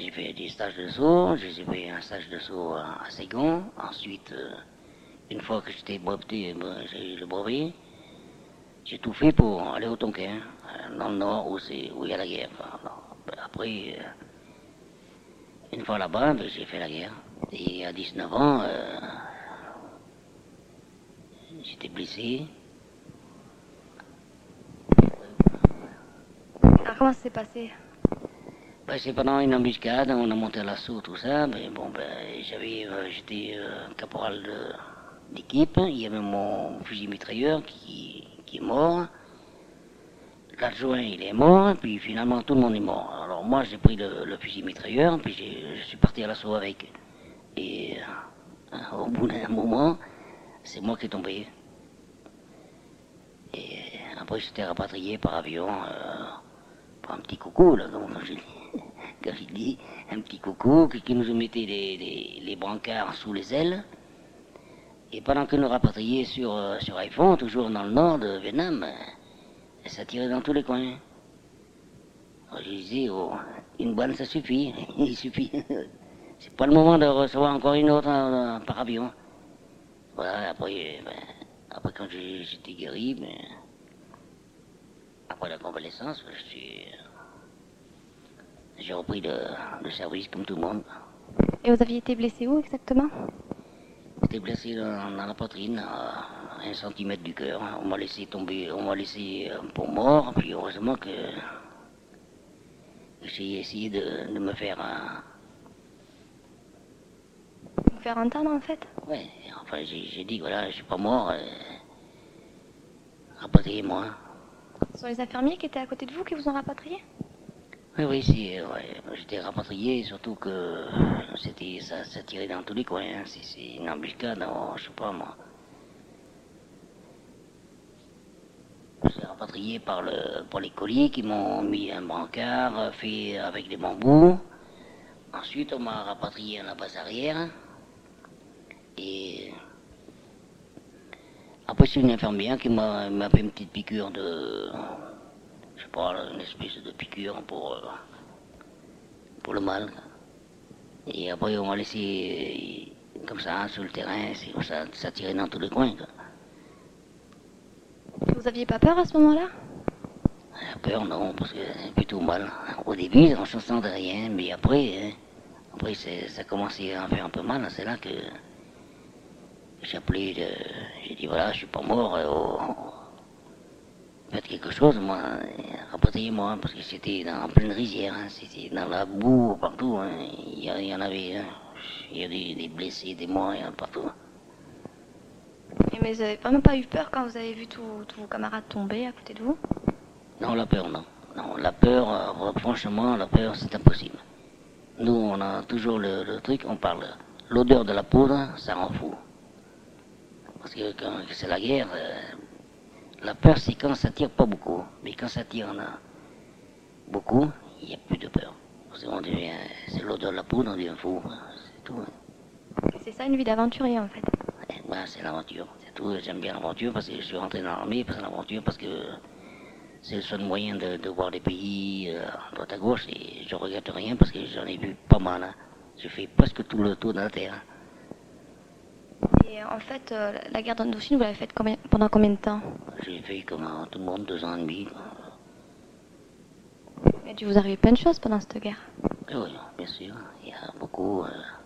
J'ai fait des stages de saut, j'ai fait un stage de saut à Ségon. Ensuite, une fois que j'étais breveté, j'ai eu le brevet. J'ai tout fait pour aller au Tonkin, dans le nord où il y a la guerre. Après, une fois là-bas, j'ai fait la guerre. Et à 19 ans, j'étais blessé. Alors comment ça s'est passé? C'est pendant une embuscade, on a monté à l'assaut, tout ça. Mais bon, j'étais caporal d'équipe. Il y avait mon fusil mitrailleur qui est mort. L'adjoint, il est mort, et puis finalement tout le monde est mort. Alors moi, j'ai pris le fusil mitrailleur, puis je suis parti à l'assaut avec. Et au bout d'un moment, c'est moi qui est tombé. Et après, j'étais rapatrié par avion, par un petit coucou, là, quand je dis, un petit coucou qui nous mettait les brancards sous les ailes. Et pendant que nous rapatrions sur Haiphong, toujours dans le nord de Vietnam, ça tirait dans tous les coins. Alors, je disais, oh, une bonne ça suffit, il suffit. C'est pas le moment de recevoir encore une autre par avion. Voilà, après quand j'étais guéri, après la convalescence, j'ai repris le service comme tout le monde. Et vous aviez été blessé où exactement? J'étais blessé dans la poitrine, à 1 centimètre du cœur. On m'a laissé tomber, on m'a laissé pour mort, puis heureusement que j'ai essayé de me faire Vous faire entendre en fait? Ouais, enfin j'ai dit, voilà, je suis pas mort, rapatriez-moi. Ce sont les infirmiers qui étaient à côté de vous qui vous ont rapatrié? Oui, j'étais rapatrié, surtout que ça tirait dans tous les coins, hein. C'est une embuscade, je sais pas moi. J'étais rapatrié par les colis qui m'ont mis un brancard fait avec des bambous. Ensuite, on m'a rapatrié à la base arrière. Et après, c'est une infirmière qui m'a fait une petite piqûre je sais pas, une espèce de piqûre pour le mal. Et après, on m'a laissé comme ça, sur le terrain, ça tirait dans tous les coins, quoi. Vous aviez pas peur à ce moment-là? La peur, non, parce que c'est plutôt mal. Au début, on ne se sentait rien, mais après ça commençait à faire un peu mal. C'est là que j'ai appelé, j'ai dit voilà, je suis pas mort, faites quelque chose, moi, rapatriez-moi, parce que c'était en pleine rizière, hein, c'était dans la boue, partout, hein, il y en avait, hein, il y a des blessés, des morts, il y en a partout. Mais vous n'avez vraiment pas eu peur quand vous avez vu tous vos camarades tomber à côté de vous? Non, la peur, non. Non, la peur, franchement, la peur, c'est impossible. Nous, on a toujours le truc, on parle, l'odeur de la poudre, ça rend fou. Parce que quand c'est la guerre, la peur, c'est quand ça tire pas beaucoup. Mais quand ça tire beaucoup, il n'y a plus de peur. Parce qu'on devient, c'est l'odeur de la poudre, on devient fou. C'est tout. C'est ça une vie d'aventurier en fait? C'est l'aventure, c'est tout. J'aime bien l'aventure parce que je suis rentré dans l'armée, parce que c'est le seul moyen de voir les pays à droite à gauche. Et je regrette rien parce que j'en ai vu pas mal. Hein. J'ai fait presque tout le tour de la Terre. Et en fait, la guerre d'Indochine, vous l'avez faite pendant combien de temps? J'ai fait comme tout le monde, 2 ans et demi. Et tu vous arrive plein de choses pendant cette guerre? Oui, bien sûr. Il y a beaucoup.